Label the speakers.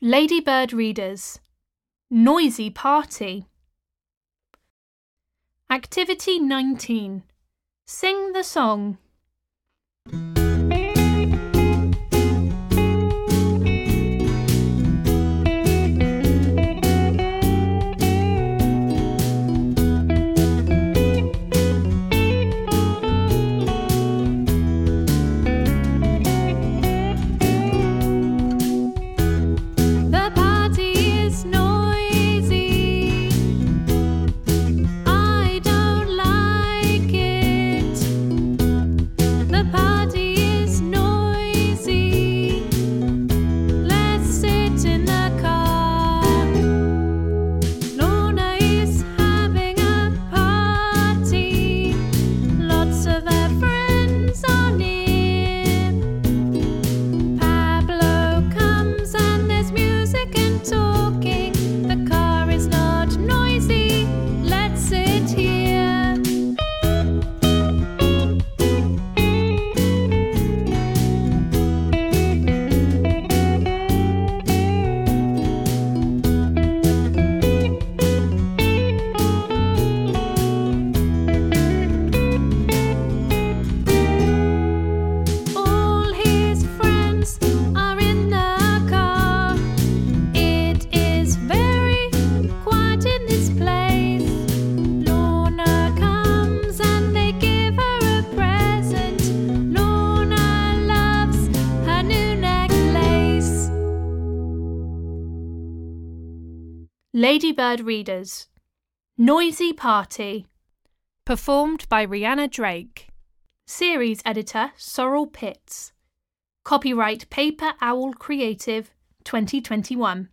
Speaker 1: Ladybird readers. Noisy party. Activity 19. Sing the song. Ladybird readers. Noisy party. Performed by Rihanna Drake. Series editor Sorrel Pitts. Copyright Paper Owl Creative 2021.